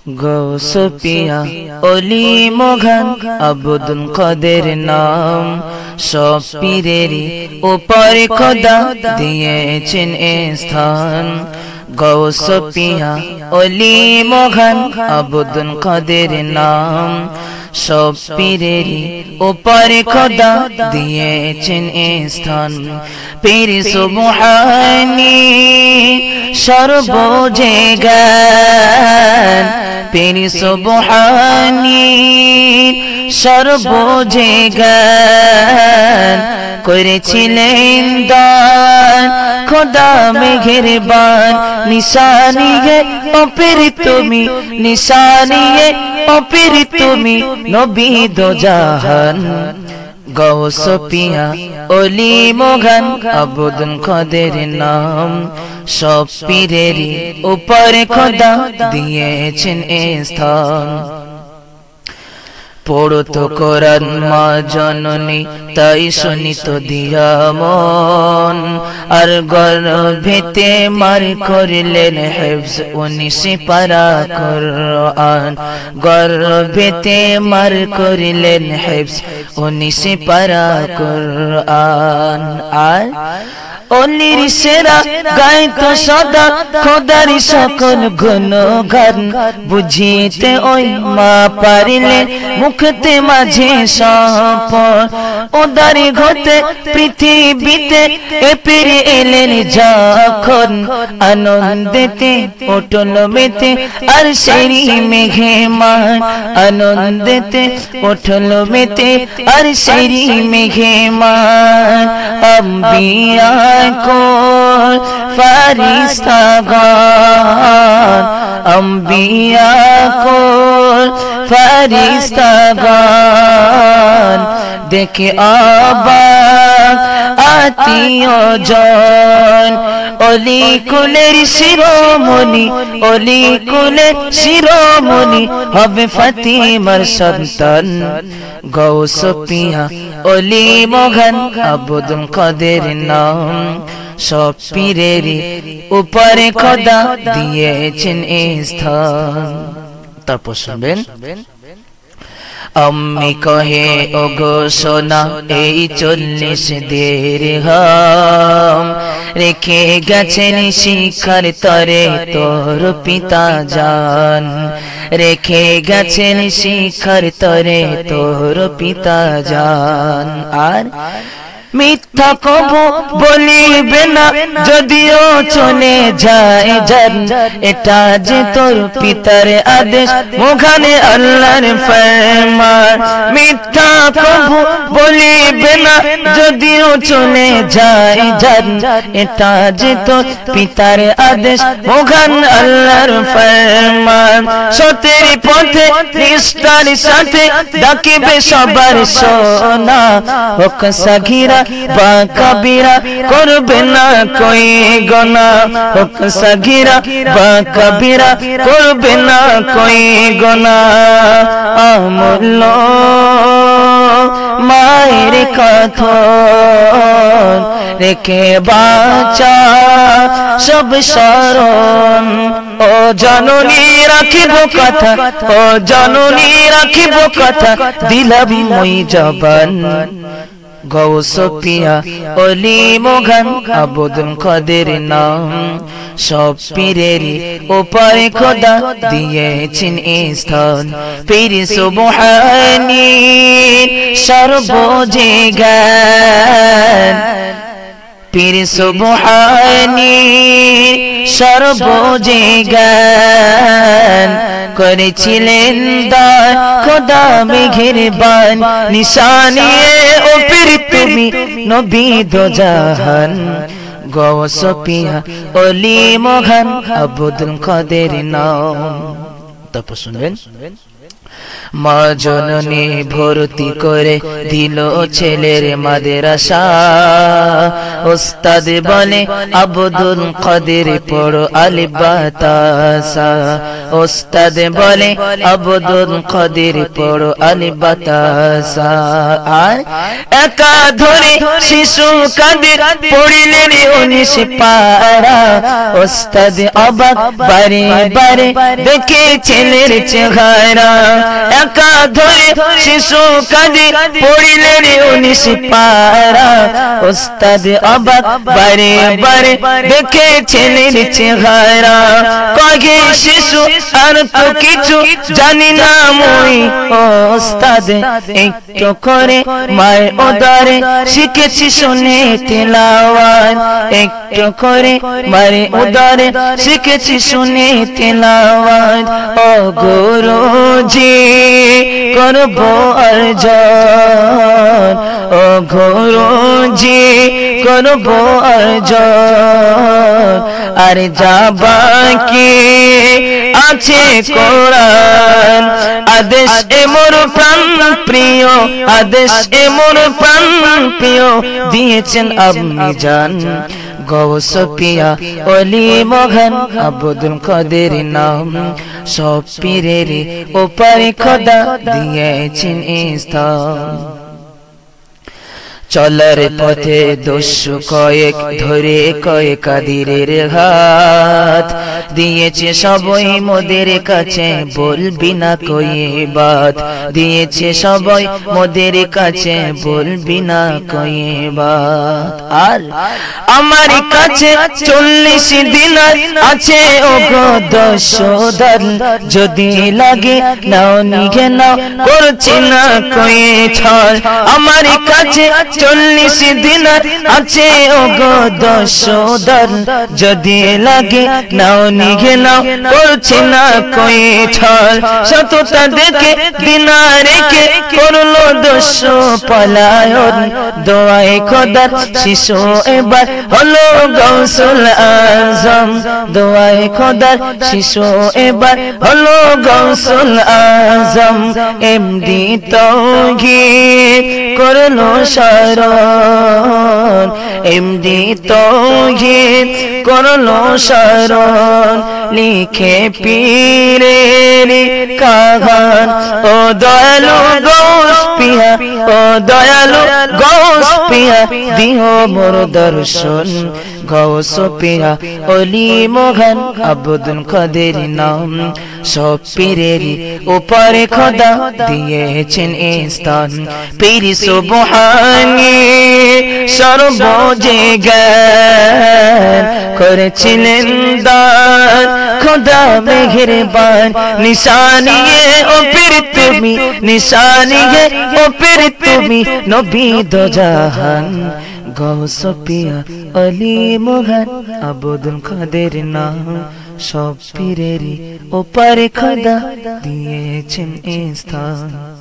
গৌসপিয়া অলি মঘান আব্দুল কাদের নাম, সব পীরেরই উপরে খোদা দিয়েছেন স্থান। গৌসপিয়া অলি মঘান আব্দুল কাদের নাম, সব পীরেরই উপরে খোদা দিয়েছেন স্থান। পীর সুবহানী সর্বজে জ্ঞান, পীর সুবহানী সর্বজে জ্ঞান, করেছিলেন দান খোদা মেহেরবান। নিশানিয়ে ও পীর তুমি, নিশানিয়ে ও পীর তুমি, নবী দো জাহান। গৌসপিয়া অলি মঘান আব্দুল কাদের নাম, সব পীরেরই উপরে খোদা দিয়েছেন স্থান। পড়তো কোরআন মা জননী, তাই শুনিত দিয়া মন, আর গর্ভেতে মার করলেন হিফজ 19 পারা কোরআন। গর্ভেতে মার করলেন হিফজ 19 পারা কোরআন। আর অলির সেরা গাইতো সদা খোদার সকল গুণগান, বুঝিতে ওই মা পারিলে মুখতে মাঝে সম্পদ। ওদারি ঘটে পৃথিবীতে এ পীর এলেন যখন, আনন্দেতে উঠল মেতে আর সেই মেঘে মান। আনন্দেতে উঠল মেতে আর সেই মেঘে মান। আম্বিয়া কোন ফারিস্তাগান, আম্বিয়া কোন ফারিস্তাগান, দেখে অবাক আত্মীয় জন। অলি কুলের শিরোমণি, অলি কুলের শিরোমণি, হবে ফাতিমার সন্তান। গৌসপিয়া অলি মঘান আব্দুল কাদের নাম, সব পীরেরই উপরে খোদা দিয়েছেন স্থান। তারপর শুনবেন, আম্মি কহে ওগো সোনা এই 40 দিরহাম, রেখে গেছেন শিখার তরে তোর পিতা জান। রেখে গেছেন শিখার তরে তোর পিতা জান। আর মিথ্যা কবু বলিবে না যদিও চলে যায় জান, এটা যে তোর পিতার আদেশ মুখানে আল্লাহর ফরমান। মিথ্যা কবু বলিবে না যদিও চলে যায় জান, এটা যে তোর পিতার আদেশ মুখান আল্লাহর ফরমান। সতের পথে নিষ্ঠার সাথে ডাকিবে সবার সোনা, হোক সাগীরা বা কবিরা করবে না কই গুনাহ। হোক সাগীরা বা কবিরা করবে না কই গুনাহ। আমল মায়ের কথন রেখে বাঁচা সব স্মরণ। ও জননী রাখিব কথা, ও জননী রাখিব কথা, দিলাম মই জবান। গৌসপিয়া অলি মঘান আব্দুল কাদের নাম, সব পীরেরই উপরে খোদা দিয়েছেন স্থান। পীর সুবহানী সর্বজে জ্ঞান, পীর সুবহানী সর্বজে জ্ঞান, করেছিলেন দান খোদা মেহেরবান। নিশানিয়ে ও পীর তুমি, নবী দো জাহান। গৌসপিয়া অলি মঘান আব্দুল কাদের নাম। তারপর শুনবেন, মা জননী ভর্তি করে দিল ছেলের মাদ্রাসা ওস্তাদ বলে আব্দুল কাদের পড়ো আলিফ বা তা সা ওস্তাদ বলে আব্দুল কাদের পড়ো আলিফ বা তা সা আর একা ধরে শিশু কাদের পড়িলেন 19 পারা ওস্তাদ অবাক বারে বারে দেখে ছেলের চেহারা একা ধরে শিশু কাদের পড়িলেন 19 পারা ওস্তাদ অবাক বারে বারে দেখে ছেলের চেহারা কহে শিশু আর তো কিছু জানি না মই ওস্তাদ একটু করে মায়ের উদরে শিখেছি শুনে তিলাওয়াত একটু করে মায়ের উদরে শিখেছি শুনে তিলাওয়াত ও গুরুজি করব অর্জন ও গুরুজি করব অর্জন আর যা বাকি আছে কোরআন আদেশ এ মোর প্রাণ প্রিয় আদেশ এ মোর প্রাণ প্রিয় দিয়েছেন আপনি জান গৌস পিয়া অলি মহান আব্দুল কাদের নাম সব পীরের উপরে খোদা দিয়েছেন স্থান চলার পথে দস্যু কয়েক ধরে কয়েক কাদিরের হাত দিয়েছে সবাই মোদের কাছে বলবি না কই বাত দিয়েছে সবাই মোদের কাছে বলবি না কই বাত আর আমার কাছে 40 দিনার আছে ও গো দশদার যদি লাগে নাও নিগে নাও করছি না কই ছাড় আমার কাছে 40 দিনার আছে ও গো দশদার যদি লাগে নাও নিগে নাও করছি না কই ছাড় শতটা দেখে দিনার রেখে করলো দশো পলায়ন দোয়ায়ে খোদার শিশু এবার হলো গৌসুল আজম দোয়ায়ে খোদার শিশু এবার হলো গৌসুল আজম এমডি তাওহীদ করলো শরণ এমডি তাওহীদ করলো শরণ লিখে পীরের কাহান ও দয়ালু গৌস পিয়া ও দয়ালু গৌস পিয়া দিও মোর দর্শন গৌস পিয়া অলি মোহন আব্দুল কাদের নাম সব পীরের উপরে খোদা দিয়েছেন স্থান পীর সুবহানী সর্বজে জ্ঞান করেছিলেন দান খোদা মেহেরবান নিশানিয়ে ও পীর তুমি নিশানিয়ে ও পীর তুমি নবী দো জাহান গৌস পিয়া অলি মোহন আব্দুল কাদের নাম সব পীরের উপরে খোদা দিয়েছেন স্থান।